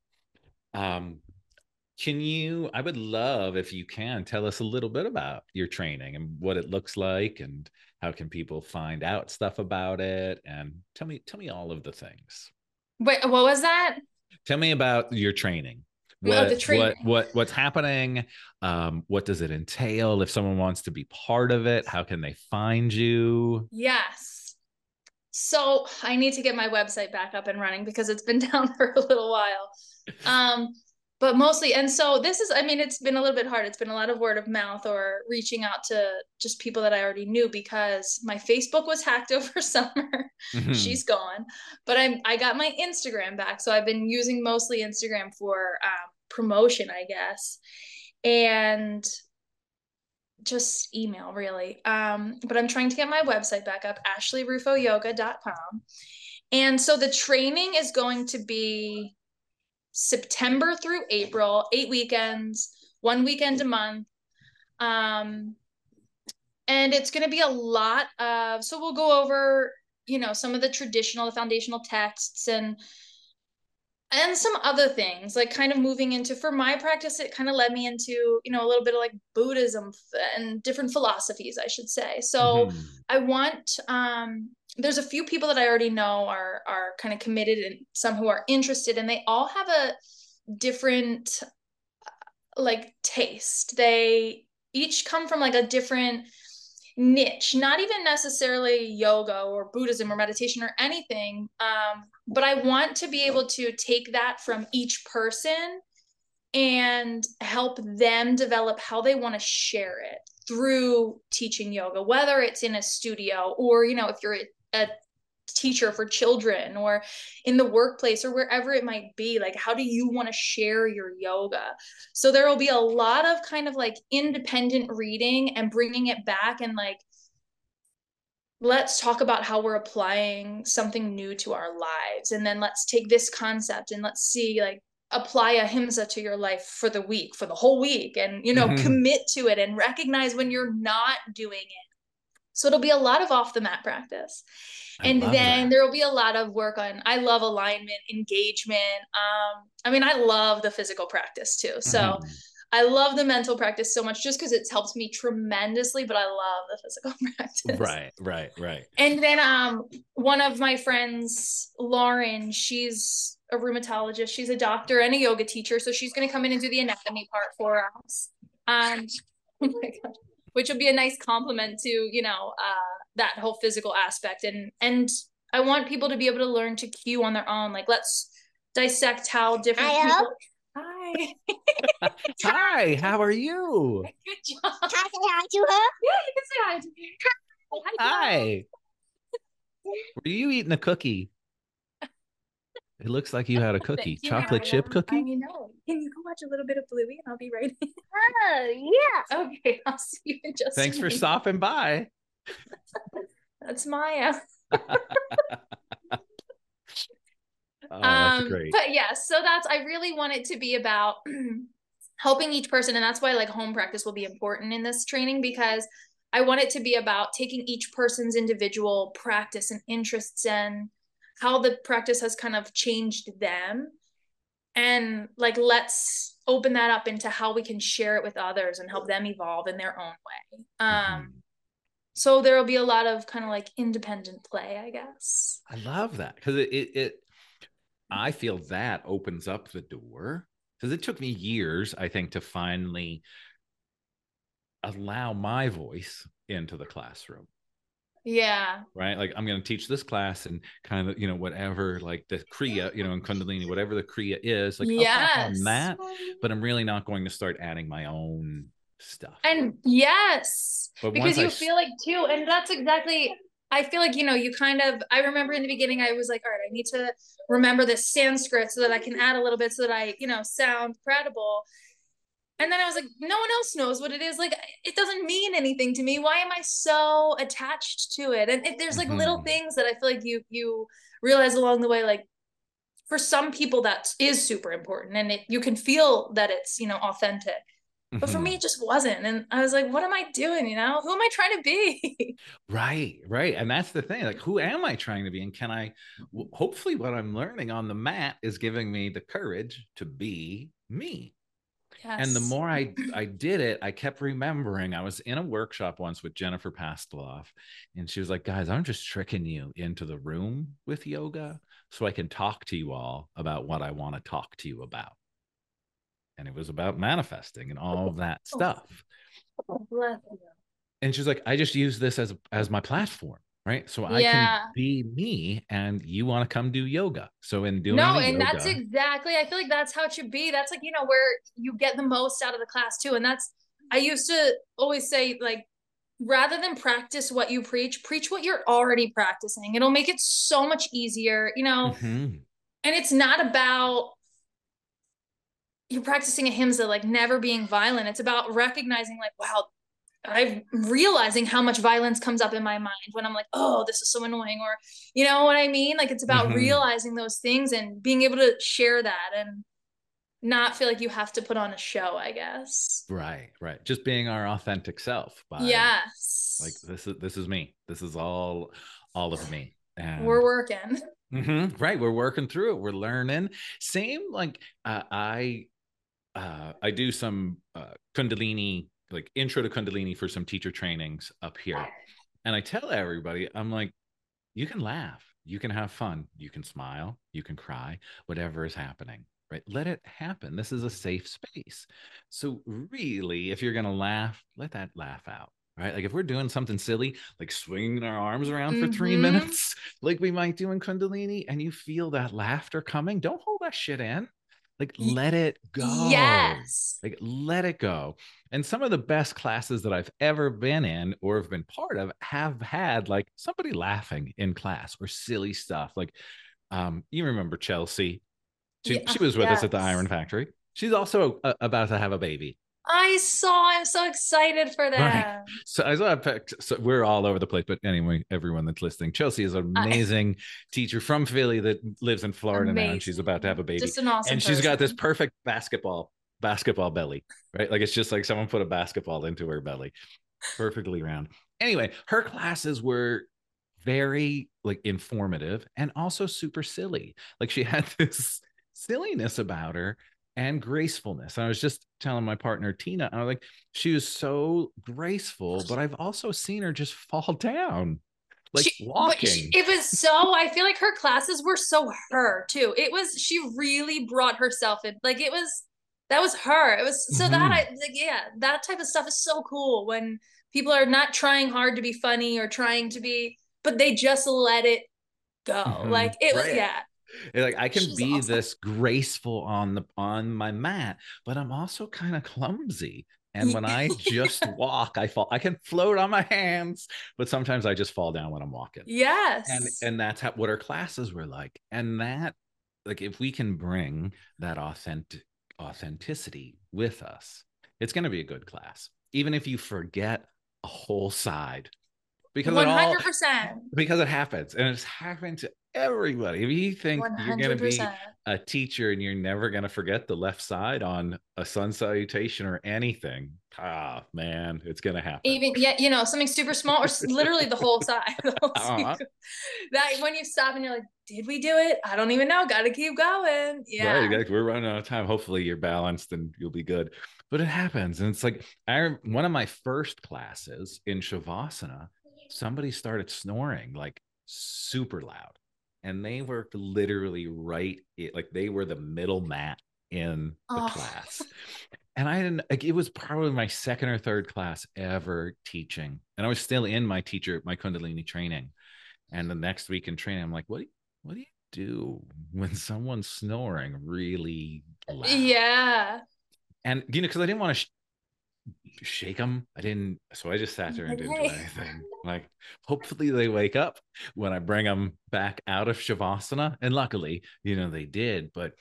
S1: I would love if you can tell us a little bit about your training and what it looks like, and how can people find out stuff about it, and tell me all of the things.
S2: Wait, what was that?
S1: Tell me about your training.
S2: Oh, the training.
S1: What's happening? What does it entail? If someone wants to be part of it, how can they find you?
S2: Yes. So I need to get my website back up and running because it's been down for a little while. But mostly, and so this is, I mean, it's been a little bit hard. It's been a lot of word of mouth or reaching out to just people that I already knew, because my Facebook was hacked over summer.
S1: Mm-hmm.
S2: She's gone. But I got my Instagram back. So I've been using mostly Instagram for promotion, I guess. And just email really. But I'm trying to get my website back up, ashleyrufoyoga.com. And so the training is going to be September through April, 8 weekends, 1 weekend a month. And it's going to be a lot of, so we'll go over, some of the foundational texts, and and some other things, like kind of moving into, for my practice, it kind of led me into, a little bit of like Buddhism and different philosophies, I should say. So
S1: Mhm.
S2: I want, there's a few people that I already know are kind of committed, and some who are interested, and they all have a different like taste. They each come from like a different niche, not even necessarily yoga or Buddhism or meditation or anything. But I want to be able to take that from each person and help them develop how they want to share it through teaching yoga, whether it's in a studio or, if you're a teacher for children or in the workplace or wherever it might be. Like, how do you want to share your yoga? So there will be a lot of kind of like independent reading and bringing it back and like, let's talk about how we're applying something new to our lives. And then let's take this concept and let's see, like, apply ahimsa to your life for the week, for the whole week, and,
S1: Mhm.
S2: commit to it and recognize when you're not doing it. So it'll be a lot of off the mat practice.
S1: I
S2: And
S1: love
S2: then
S1: that.
S2: there will be a lot of work on, I love alignment, engagement. I mean, I love the physical practice too. So
S1: Mhm.
S2: I love the mental practice so much just because it's helped me tremendously, but I love the physical practice.
S1: Right, right, right.
S2: And then one of my friends, Lauren, she's a rheumatologist. She's a doctor and a yoga teacher. So she's going to come in and do the anatomy part for us. Um, oh my God. Which will be a nice complement to, that whole physical aspect. And I want people to be able to learn to cue on their own. Like, let's dissect how different people. Hi.
S1: Hi, how are you?
S2: Good job. Can I say hi to her? Yeah, you can say hi to her. Hi,
S1: Hi. Were you eating a cookie? It looks like you had a cookie.
S2: thank you.
S1: Chocolate chip
S2: I
S1: cookie?
S2: know. Can you go watch a little bit of Bluey and I'll be right in? Oh, yeah. Okay, I'll see you in just a
S1: Thanks for
S2: minute.
S1: stopping by.
S2: That's Maya.
S1: Oh, that's great.
S2: But yeah, so I really want it to be about helping each person. And that's why like home practice will be important in this training, because I want it to be about taking each person's individual practice and interests and how the practice has kind of changed them. And like, let's open that up into how we can share it with others and help them evolve in their own way.
S1: Mhm.
S2: So there will be a lot of kind of like independent play, I guess.
S1: I love that because I feel that opens up the door because it took me years, I think, to finally allow my voice into the classroom.
S2: Yeah.
S1: Right. Like I'm going to teach this class and kind of, whatever, like the Kriya, and Kundalini, whatever the Kriya is, like I'll talk on
S2: Yes.
S1: that, but I'm really not going to start adding my own stuff.
S2: And yes,
S1: But
S2: because
S1: once I,
S2: you feel like too, and that's exactly, I feel like, you kind of, I remember in the beginning, I was like, all right, I need to remember this Sanskrit so that I can add a little bit so that I, sound credible. And then I was like, no one else knows what it is. Like, it doesn't mean anything to me. Why am I so attached to it? And there's like little
S1: Mhm.
S2: things that I feel like you realize along the way, like for some people that is super important, and you can feel that it's authentic. But for me,
S1: Mhm.
S2: it just wasn't. And I was like, what am I doing? Who am I trying to be?
S1: Right, right. And that's the thing. Like, who am I trying to be? And hopefully, what I'm learning on the mat is giving me the courage to be me. And the
S2: Yes.
S1: more I did it, I kept remembering. I was in a workshop once with Jennifer Pasteloff, and she was like, "Guys, I'm just tricking you into the room with yoga so I can talk to you all about what I want to talk to you about." And it was about manifesting and all of that
S2: Oh,
S1: stuff.
S2: bless you.
S1: And she's like, "I just use this as my platform, right? So I can
S2: Yeah.
S1: be me, and you want to come do yoga. So in doing
S2: No,
S1: the
S2: and that's
S1: yoga,
S2: exactly, I feel like that's how it should be. That's like, where you get the most out of the class too. And I used to always say, like, rather than practice what you preach, preach what you're already practicing. It'll make it so much easier.
S1: mhm,
S2: And it's not about you're practicing ahimsa, like never being violent. It's about recognizing, like, wow, I'm realizing how much violence comes up in my mind when I'm like, oh, this is so annoying, or you know what I mean? Like, it's about
S1: mhm.
S2: realizing those things and being able to share that and not feel like you have to put on a show, I guess.
S1: Right, right. Just being our authentic self by like
S2: Yes.
S1: this is me. This is all of me.
S2: We're
S1: And
S2: working.
S1: Right. We're working through it. We're learning. Same like I do some Kundalini, like intro to Kundalini for some teacher trainings up here. And I tell everybody, I'm like, you can laugh, you can have fun, you can smile, you can cry, whatever is happening, right? Let it happen. This is a safe space. So, really, if you're going to laugh, let that laugh out. Right. Like if we're doing something silly, like swinging our arms around for 3 minutes, like we might do in Kundalini, and you feel that laughter coming, don't hold that shit in. Like let it go.
S2: Yes.
S1: Like let it go. And some of the best classes that I've ever been in or have been part of have had like somebody laughing in class or silly stuff. Like you remember Chelsea. She
S2: Yeah.
S1: was with us at the Iron
S2: Yes.
S1: Factory. She's also about to have a baby.
S2: I saw. I'm so excited for
S1: Right.
S2: that.
S1: So I saw so we're all over the place, but anyway, everyone that's listening, Chelsea is an
S2: I,
S1: amazing teacher from Philly that lives in Florida now, and she's about to have a
S2: amazing.
S1: baby.
S2: Just an awesome
S1: And she's got this
S2: person.
S1: perfect basketball belly, right? Like it's just like someone put a basketball into her belly, perfectly round. Anyway, her classes were very like informative and also super silly. Like she had this silliness about her and gracefulness. I was just telling my partner Tina, I was like, she was so graceful, but I've also seen her just fall down, like walking.
S2: It was so, I feel like her classes were so her too. It was, she really brought herself in. Like it was, that was her. It was so that
S1: Mm-hmm.
S2: like, yeah, that type of stuff is so cool when people are not trying hard to be funny or trying to be, but they just let it go.
S1: Mm-hmm.
S2: Like it was,
S1: Right.
S2: yeah,
S1: Like I can
S2: she's
S1: be
S2: awesome.
S1: this graceful on my mat, but I'm also kind of clumsy. And when I just walk, I fall. I can float on my hands, but sometimes I just fall down when I'm walking. And
S2: Yes.
S1: and that's what our classes were like. And that, like, if we can bring that authenticity with us, it's going to be a good class, even if you forget a whole side, because it all
S2: 100%.
S1: because it happens, and it's happened to everybody. If you think you're going to be
S2: 100%.
S1: a teacher and you're never going to forget the left side on a sun salutation or anything, man, it's going to happen.
S2: Even yeah, something super small or literally the whole side.
S1: uh,
S2: That when you stop and you're like, did we do it? I don't even know. Got to keep going.
S1: right,
S2: Yeah.
S1: exactly. We're running out of time. Hopefully you're balanced and you'll be good, but it happens. And it's like one of my first classes in Shavasana, somebody started snoring like super loud, and they were literally like they were the middle mat in the
S2: Oh,
S1: class. And I didn't like, it was probably my second or third class ever teaching, and I was still in my Kundalini training. And the next week in training, I'm like, what do you do when someone's snoring really loud?
S2: yeah.
S1: And because I didn't want to shake them, I didn't. So I just sat there and
S2: Like,
S1: didn't do
S2: hey.
S1: anything. Like, hopefully they wake up when I bring them back out of Shavasana. And luckily, they did. But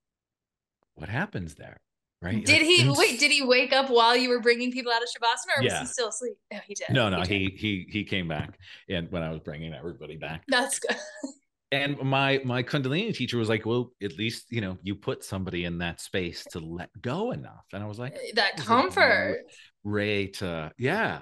S1: what happens there, right?
S2: Did
S1: Like,
S2: he wait? Did he wake up while you were bringing people out of Shavasana, or was he
S1: yeah,
S2: still asleep? No, he did.
S1: no,
S2: He
S1: no,
S2: did.
S1: he came back, and when I was bringing everybody back.
S2: That's good.
S1: And my Kundalini teacher was like, well, at least you put somebody in that space to let go enough. And I was like,
S2: That
S1: this is a
S2: comfort.
S1: ray to, yeah,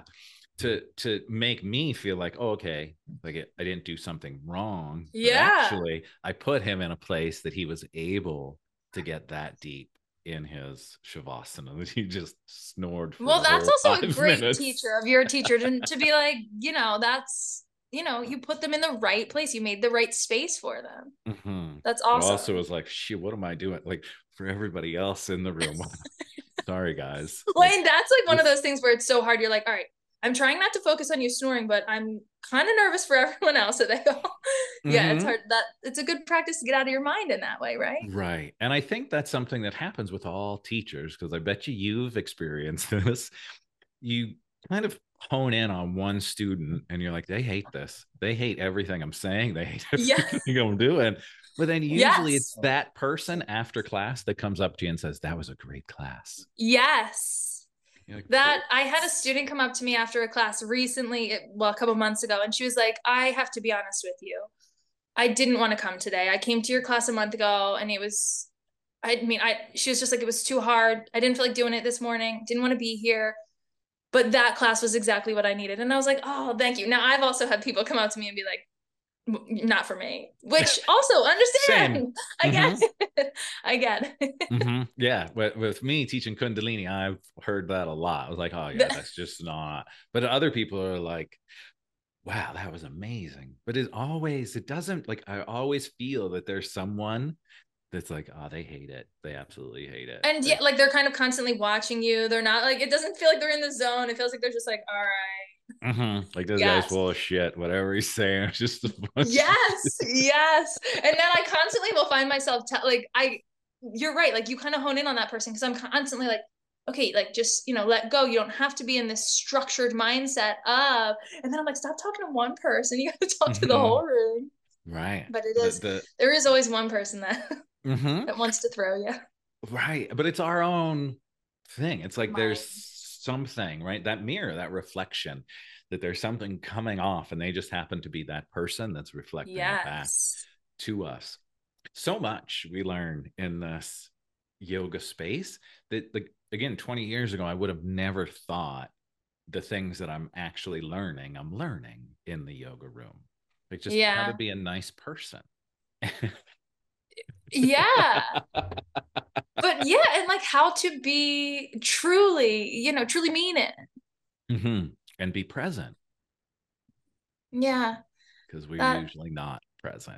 S1: to make me feel like, oh, okay, like I didn't do something wrong, but
S2: Yeah.
S1: actually I put him in a place that he was able to get that deep in his Shavasana that he just snored for
S2: Well,
S1: the
S2: that's
S1: whole
S2: also a
S1: five
S2: great
S1: minutes.
S2: teacher of your teacher to be like, that's, you put them in the right place. You made the right space for them.
S1: Mm-hmm.
S2: That's
S1: But also
S2: awesome.
S1: was like, shit, what am I doing? Like for everybody else in the room. Sorry, guys. Like
S2: Lane, that's like one of
S1: this.
S2: those things where it's so hard. You're like, all right, I'm trying not to focus on you snoring, but I'm kind of nervous for everyone else. So they go, yeah, it's
S1: Mm-hmm.
S2: hard. That it's a good practice to get out of your mind in that way, right?
S1: Right. And I think that's something that happens with all teachers, because I bet you've experienced this. You kind of hone in on one student and you're like, they hate this. They hate everything I'm saying. They hate
S2: Yeah.
S1: everything I'm doing. But then usually it's
S2: Yes.
S1: that person after class that comes up to you and says, that was a great class.
S2: Yes.
S1: You're like,
S2: That
S1: cool.
S2: I had a student come up to me after a class recently, well, a couple months ago, and she was like, I have to be honest with you. I didn't want to come today. I came to your class a month ago and she was just like, it was too hard. I didn't feel like doing it this morning. Didn't want to be here. But that class was exactly what I needed. And I was like, oh, thank you. Now I've also had people come up to me and be like, Not for me, which also
S1: Same.
S2: understand. I get
S1: Mm-hmm.
S2: it. I get it.
S1: Mm-hmm. Yeah. With me teaching Kundalini, I've heard that a lot. I was like, oh, yeah, that's just not. But other people are like, wow, that was amazing. But it doesn't like, I always feel that there's someone that's like, oh, they hate it. They absolutely hate it.
S2: And yeah,
S1: Like,
S2: like they're kind of constantly watching you. They're not like, it doesn't feel like they're in the zone. It feels like they're just like, all right,
S1: mm-hmm. Like this guy's
S2: yes,
S1: full of shit. Whatever he's saying, it's just a bunch of
S2: yes, yes. And then I constantly will find myself like you're right. Like you kind of hone in on that person because I'm constantly like, okay, like just let go. You don't have to be in this structured mindset of. And then I'm like, stop talking to one person. You got to talk to the
S1: mm-hmm.
S2: whole room.
S1: Right.
S2: But
S1: The
S2: there is always one person that
S1: mm-hmm.
S2: that wants to throw you.
S1: Right. But it's our own thing. It's like there's
S2: Mine.
S1: something, right? That mirror, that reflection, that there's something coming off, and they just happen to be that person that's reflecting it back
S2: Yes.
S1: to us. So much we learn in this yoga space that, like, again, 20 years ago, I would have never thought the things that I'm learning in the yoga room. Like just how to
S2: Yeah.
S1: be a nice person.
S2: Yeah. But yeah, and like how to be truly, truly mean it.
S1: Mm-hmm. And be present,
S2: Yeah.
S1: because we're
S2: That
S1: usually not present.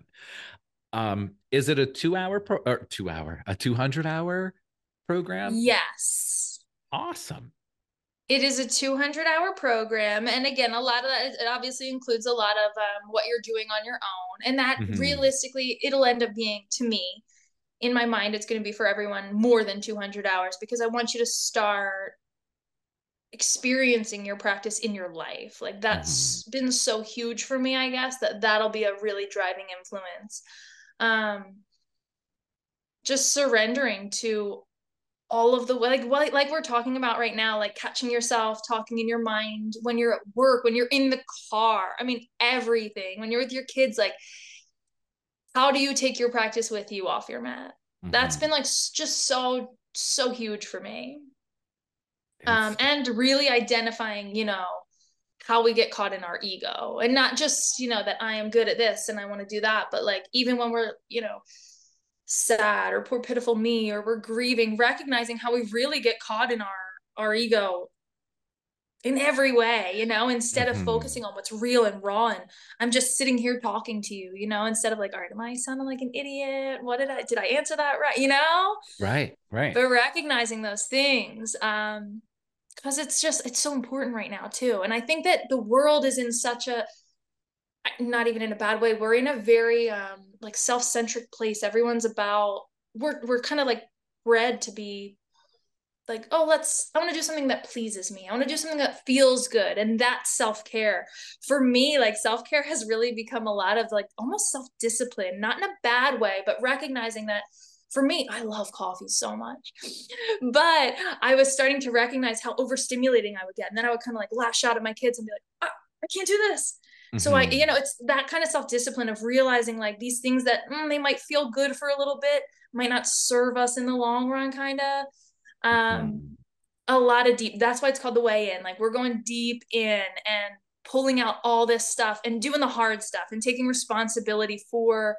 S1: Is it a 2 hour or 2 hour, a 200 hour program?
S2: yes.
S1: Awesome.
S2: It is a 200-hour program. And again, a lot of that, it obviously includes a lot of what you're doing on your own. And that
S1: Mm-hmm.
S2: realistically, it'll end up being, to me, in my mind, it's going to be for everyone more than 200 hours because I want you to start experiencing your practice in your life. Like
S1: Mm-hmm.
S2: that's been so huge for me, I guess, that that'll be a really driving influence. Um, just surrendering to all of the like we're talking about right now, like catching yourself talking in your mind when you're at work, when you're in the car. I mean, everything. When you're with your kids, like how do you take your practice with you off your mat? That's
S1: Mm-hmm.
S2: been like just so huge for me.
S1: It's
S2: And really identifying, how we get caught in our ego and not just, that I am good at this and I want to do that, but like even when we're, sad or poor pitiful me or we're grieving, recognizing how we really get caught in our ego in every way, instead of
S1: mm-hmm.
S2: focusing on what's real and raw. And I'm just sitting here talking to you, instead of like, all right, am I sounding like an idiot? What did I answer that right?
S1: Right, right.
S2: But recognizing those things, because it's so important right now too. And I think that the world is in such a, not even in a bad way, we're in a very like self-centric place. Everyone's about, we're kind of like bred to be like, oh, I want to do something that pleases me. I want to do something that feels good. And that's self-care. For me, like self-care has really become a lot of like almost self-discipline, not in a bad way, but recognizing that for me, I love coffee so much. But I was starting to recognize how overstimulating I would get. And then I would kind of like lash out at my kids and be like, I can't do this. So
S1: Mm-hmm.
S2: it's that kind of self-discipline of realizing like these things that they might feel good for a little bit, might not serve us in the long run, kind of. Um,
S1: Mm-hmm.
S2: a lot of deep. That's why it's called the way in. Like we're going deep in and pulling out all this stuff and doing the hard stuff and taking responsibility for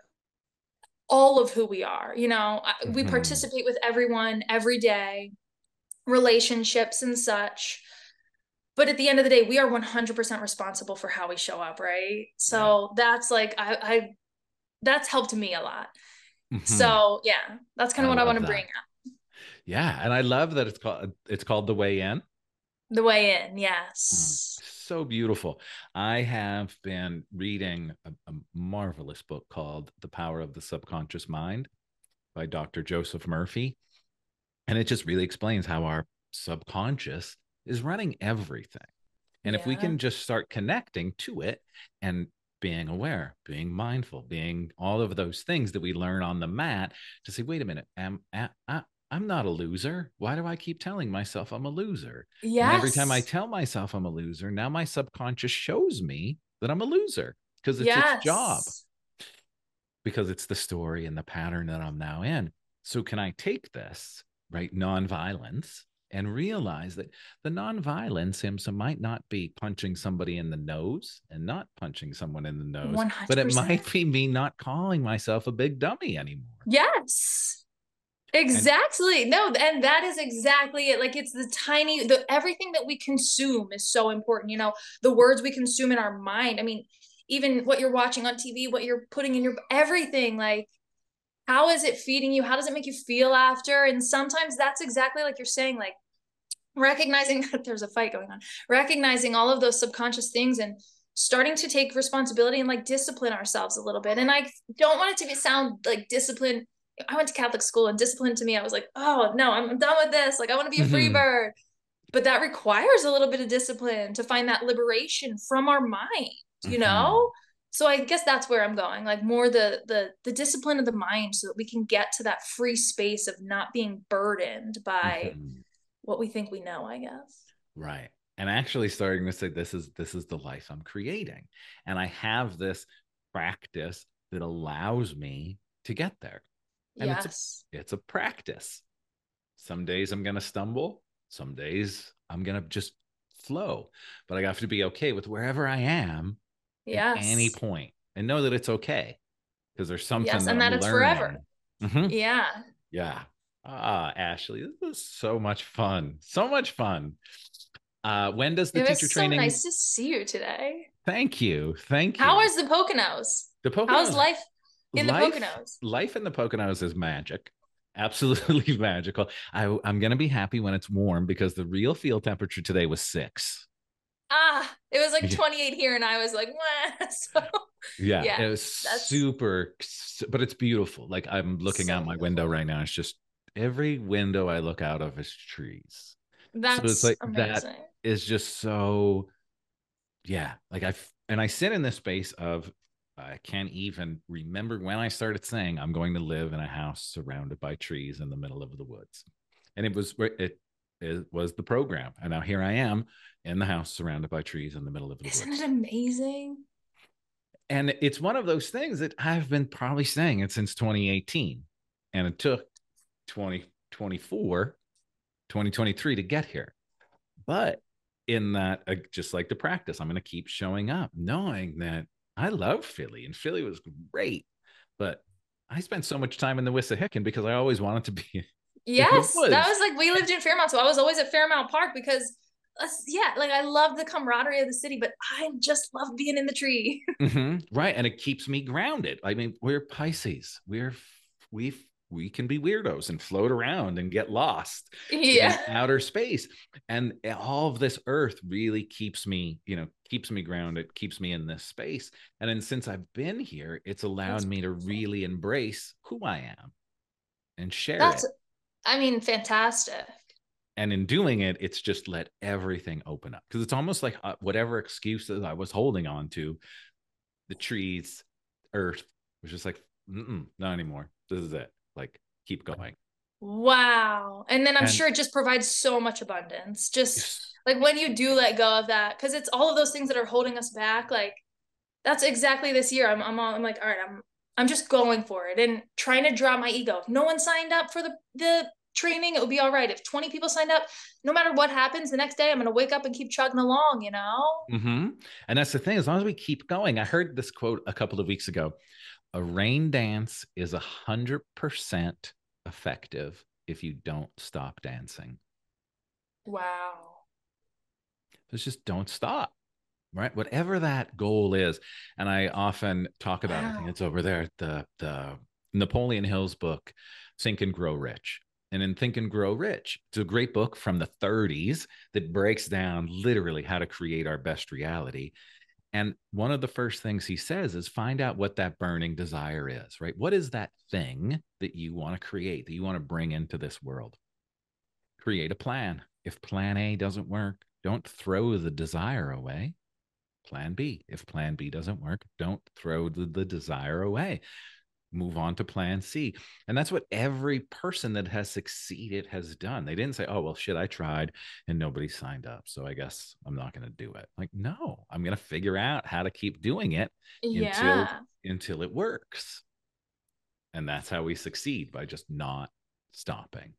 S2: all of who we are. We
S1: Mm-hmm.
S2: participate with everyone every day, relationships and such. But at the end of the day, we are 100% responsible for how we show up, right?
S1: Yeah.
S2: So that's like I that's helped me a lot.
S1: Mm-hmm.
S2: So yeah, that's kind
S1: I
S2: of what I want
S1: love
S2: to bring
S1: that.
S2: up.
S1: Yeah, and I love that it's called the way in.
S2: The way in,
S1: Mm.
S2: yes.
S1: So beautiful. I have been reading a marvelous book called The Power of the Subconscious Mind by Dr. Joseph Murphy. And it just really explains how our subconscious is running everything. And if we
S2: Yeah.
S1: can just start connecting to it and being aware, being mindful, being all of those things that we learn on the mat, to say, wait a minute, I'm not a loser. Why do I keep telling myself I'm a loser? And every time I
S2: Yes.
S1: tell myself I'm a loser, now my subconscious shows me that I'm a loser because it's its job,
S2: Yes.
S1: because it's the story and the pattern that I'm now in. So can I take this, right? Nonviolence. and realize that the nonviolent symptom might not be punching somebody in the nose and not punching someone in the nose, but it
S2: 100%.
S1: might be me not calling myself a big dummy anymore.
S2: Yes.
S1: And
S2: Exactly. No, and that is exactly it. Like it's the tiny, the everything that we consume is so important. You know, the words we consume in our mind. I mean, even what you're watching on TV, what you're putting in your everything, like how is it feeding you? How does it make you feel after? And sometimes that's exactly like you're saying, like recognizing that there's a fight going on, recognizing all of those subconscious things and starting to take responsibility and like discipline ourselves a little bit. And I don't want it to be sound like discipline. I went to Catholic school and discipline to me, I was like, oh no, I'm done with this. Like I want to be a free
S1: mhm,
S2: bird. But that requires a little bit of discipline to find that liberation from our mind, you
S1: mhm,
S2: know? So I guess that's where I'm going, like more the discipline of the mind so that we can get to that free space of not being burdened by
S1: mhm.
S2: what we think we know, I guess.
S1: Right. And actually starting to say this is the life I'm creating. And I have this practice that allows me to get there. And
S2: Yes.
S1: it's a practice. Some days I'm going to stumble, some days I'm going to just flow. But I have to be okay with wherever I am at any
S2: Yes.
S1: point and know that it's okay because there's something
S2: Yes.
S1: that
S2: And
S1: I'm
S2: that it's forever.
S1: learning. Mhm.
S2: Yeah.
S1: Yeah. Ah, Ashley, this was so much fun. So much fun. When does the
S2: It
S1: teacher
S2: was so
S1: training?
S2: nice to see you today.
S1: Thank you. Thank
S2: How
S1: you.
S2: is the Poconos?
S1: The
S2: How's
S1: Poconos,
S2: life in the
S1: life,
S2: Poconos?
S1: life in the Poconos is magic. Absolutely magical. I'm going to be happy when it's warm because the real field temperature today was 6.
S2: Ah, it was like
S1: Yeah.
S2: 28 here, and I was like, Wah. So
S1: Yeah,
S2: yeah,
S1: it was
S2: that's
S1: super, but it's beautiful. Like I'm looking
S2: so
S1: out my window
S2: beautiful.
S1: right now. It's just every window I look out of is trees. So it's
S2: That's
S1: like that
S2: amazing.
S1: is just so, yeah. Like and I sit in this space of I can't even remember when I started saying I'm going to live in a house surrounded by trees in the middle of the woods, and it was the program, and now here I am in the house surrounded by trees in the middle of the
S2: Isn't it
S1: woods.
S2: amazing?
S1: And it's one of those things that I've been probably saying it since 2018, and it took 2024, 2023 to get here. But in that, just like the practice, I'm going to keep showing up, knowing that I love Philly and Philly was great. But I spent so much time in the Wissahickon because I always wanted to be in the
S2: Yes, that
S1: woods.
S2: was like we lived in Fairmount, so I was always at Fairmount Park because, yeah, like I love the camaraderie of the city, but I just love being in the tree.
S1: Right. And it keeps me grounded. I mean, we're Pisces. We we can be weirdos and float around and get lost in
S2: Yeah,
S1: outer space. And all of this earth really keeps me grounded, keeps me in this space. And then since I've been here, it's allowed
S2: that's
S1: me to
S2: beautiful.
S1: really embrace who I am and share
S2: That's,
S1: it.
S2: I mean, fantastic.
S1: And in doing it, it's just let everything open up because it's almost like whatever excuses I was holding on to, the trees, earth was just like, not anymore. This is it. Like, keep going.
S2: Wow. And then I'm
S1: And
S2: sure it just provides so much abundance. Just
S1: yes,
S2: like when you do let go of that, because it's all of those things that are holding us back. Like that's exactly this year. I'm like, all right, I'm just going for it and trying to drop my ego. If no one signed up for the training, it would be all right. If 20 people signed up, no matter what happens, the next day I'm gonna wake up and keep chugging along, you know?
S1: mm-hmm. And that's the thing. As long as we keep going, I heard this quote a couple of weeks ago: "A rain dance is 100% effective if you don't stop dancing."
S2: Wow.
S1: It's just don't stop. Right, whatever that goal is. And I often talk about, I think
S2: Wow.
S1: it's over there, the Napoleon Hill's book, Think and Grow Rich. And in Think and Grow Rich, it's a great book from the 30s that breaks down literally how to create our best reality. And one of the first things he says is find out what that burning desire is, right? What is that thing that you want to create, that you want to bring into this world? Create a plan. If plan A doesn't work, don't throw the desire away. Plan B. If plan B doesn't work, don't throw the desire away. Move on to plan C. And that's what every person that has succeeded has done. They didn't say, oh, well, shit, I tried and nobody signed up. So I guess I'm not going to do it. Like, no, I'm going to figure out how to keep doing it until
S2: Yeah.
S1: until it works. And that's how we succeed, by just not stopping.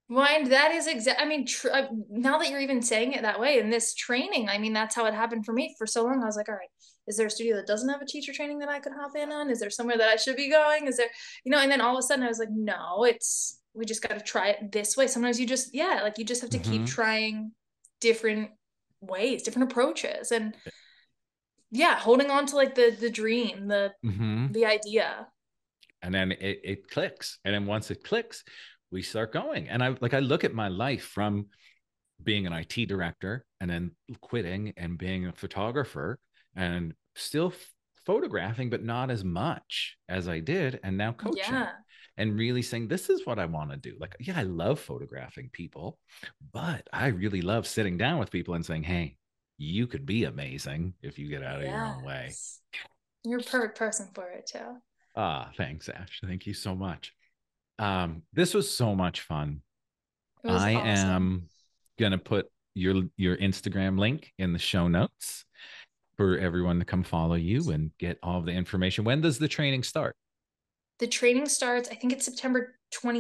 S2: Mind that is exact. I mean, now that you're even saying it that way in this training, I mean, that's how it happened for me for so long. I was like, all right, is there a studio that doesn't have a teacher training that I could hop in on? Is there somewhere that I should be going? Is there, and then all of a sudden I was like, no, we just got to try it this way. Sometimes like you just have to keep
S1: Mm-hmm.
S2: trying different ways, different approaches. And yeah, holding on to like the dream,
S1: Mm-hmm.
S2: the idea.
S1: And then it clicks. And then once it clicks, we start going. And I look at my life from being an IT director and then quitting and being a photographer and still photographing, but not as much as I did. And now coaching
S2: Yeah.
S1: and really saying, this is what I want to do. Like, yeah, I love photographing people, but I really love sitting down with people and saying, hey, you could be amazing if you get out of your own way.
S2: Yes. You're a perfect person for it too.
S1: Ah, thanks, Ash. Thank you so much. This was so much fun.
S2: It was
S1: I
S2: awesome.
S1: am gonna put your Instagram link in the show notes for everyone to come follow you and get all of the information. When does the training start?
S2: The training starts, I think it's September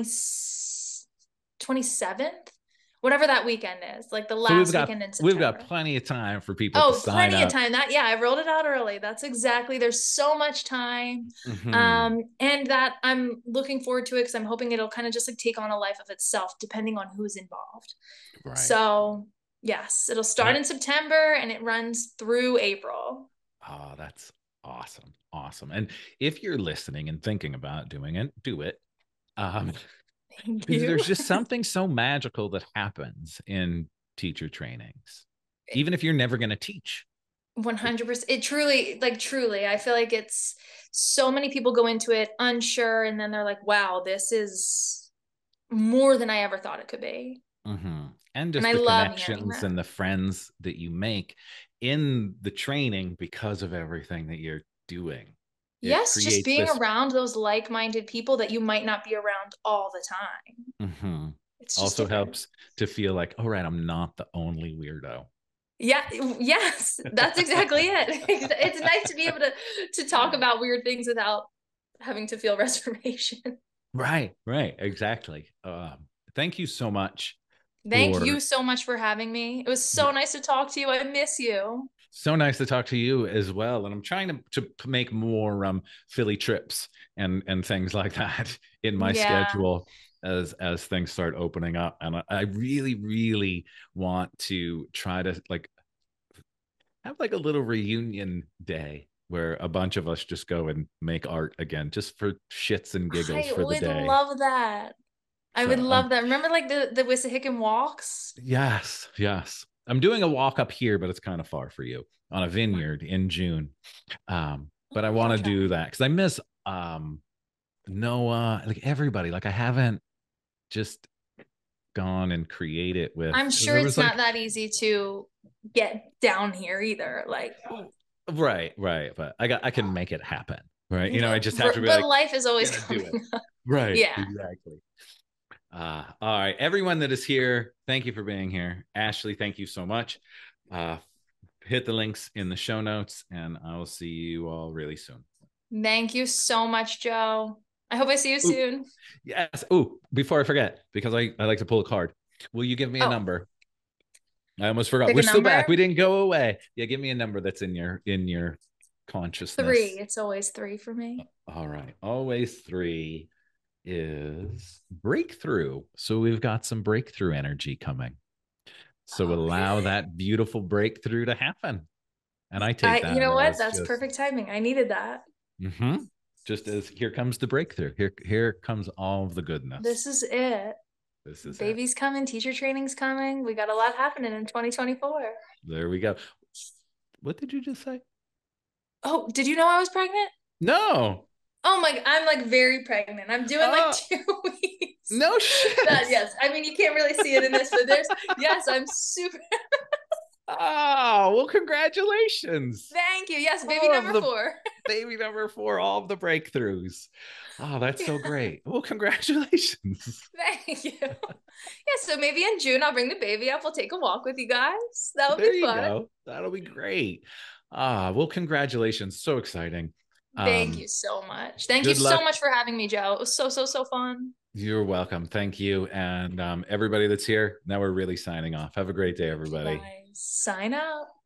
S2: 27th, whatever that weekend is, like the
S1: So we've
S2: last
S1: got
S2: weekend in
S1: we've got
S2: September.
S1: plenty of time for people to
S2: Oh,
S1: sign
S2: plenty of
S1: up.
S2: time. Yeah, I rolled it out early. That's exactly. There's so much time.
S1: Mm-hmm.
S2: And that I'm looking forward to it because I'm hoping it'll kind of just like take on a life of itself depending on who's involved.
S1: Right.
S2: So, yes, it'll
S1: And
S2: start in September and it runs through April.
S1: oh, that's awesome. Awesome. And if you're listening and thinking about doing it, do it. Um,
S2: Thank
S1: because
S2: you.
S1: there's just something so magical that happens in teacher trainings, even if you're never going to teach. Like,
S2: 100%. It truly, like, truly, I feel like it's so many people go into it unsure and then they're like, wow, this is more than I ever thought it could be.
S1: mm-hmm. And
S2: And
S1: just
S2: I
S1: the
S2: love hearing
S1: connections
S2: that.
S1: and the friends that you make in the training because of everything that you're doing. It
S2: Yes, just
S1: creates
S2: being
S1: this.
S2: around those like-minded people that you might not be around all the time.
S1: Mm-hmm.
S2: It's just
S1: Also
S2: different.
S1: helps to feel like, all right, I'm not the only weirdo.
S2: Yeah, yes, that's exactly it. It's nice to be able to talk about weird things without having to feel reservation.
S1: Right, right, exactly. Thank you so much
S2: Thank you
S1: for
S2: so much for having me. It was so
S1: yeah,
S2: nice to talk to you. I miss you.
S1: so nice to talk to you as well. And I'm trying to make more Philly trips and things like that in my
S2: Yeah.
S1: schedule as things start opening up. And I really, really want to try to like have like a little reunion day where a bunch of us just go and make art again, just for shits and giggles
S2: I
S1: for the
S2: would
S1: day.
S2: love that. I would
S1: So
S2: love that. Remember like the Wissahickon walks?
S1: yes, yes. I'm doing a walk up here, but it's kind of far for you on a vineyard in June. But I
S2: I'll
S1: want to
S2: try.
S1: do that because I miss Noah, like everybody. Like I haven't just gone and created with.
S2: I'm sure
S1: There was
S2: it's not
S1: like,
S2: that easy to get down here either. Like,
S1: oh, right, right, but I can make it happen, right? You know, I just have to be
S2: but
S1: like,
S2: life is always
S1: gonna do
S2: coming
S1: it,
S2: up.
S1: right?
S2: Yeah.
S1: Exactly. All right, everyone that is here, thank you for being here. Ashley, thank you so much. Uh, hit the links in the show notes, and I will see you all really soon.
S2: Thank you so much, Joe. I hope I see you
S1: Ooh,
S2: soon.
S1: yes. Oh, before I forget, because I like to pull a card. Will you give me a
S2: Oh,
S1: number? I almost forgot.
S2: pick
S1: We're
S2: a
S1: still back.
S2: number.
S1: We didn't go away. Yeah, give me a number that's in your
S2: Three.
S1: consciousness.
S2: It's always three for me.
S1: All right. Always three is breakthrough. So we've got some breakthrough energy coming. So allow
S2: Okay.
S1: that beautiful breakthrough to happen. And I take
S2: You
S1: that
S2: know what?
S1: as
S2: That's
S1: just
S2: perfect timing. I needed that.
S1: mhm, just as here comes the breakthrough. Here comes all of the
S2: This
S1: goodness.
S2: is it.
S1: This is it.
S2: Baby's coming, teacher training's coming. We got a lot happening in 2024.
S1: There we go. What did you just say?
S2: Oh, did you know I was pregnant?
S1: No.
S2: Oh my, I'm like very pregnant. I'm doing like
S1: Oh,
S2: 2 weeks.
S1: no shit.
S2: That, yes. I mean, you can't really see it in this, but yes, I'm super.
S1: Oh, well, congratulations.
S2: Thank you. Yes, baby
S1: All of
S2: number
S1: the
S2: 4.
S1: baby number four, all of the breakthroughs. Oh, that's so great. Well, congratulations.
S2: Thank you. Yeah, so maybe in June I'll bring the baby up. We'll take a walk with you guys. That would be
S1: There you
S2: fun.
S1: go. That'll be great. Well, congratulations. So exciting.
S2: Thank
S1: Um,
S2: you so much. Thank you
S1: good
S2: so
S1: luck.
S2: much for having me, Joe. It was so, so, so fun.
S1: You're welcome. Thank you. And everybody that's here, now we're really signing off. Have a great day, everybody.
S2: Guys, sign out.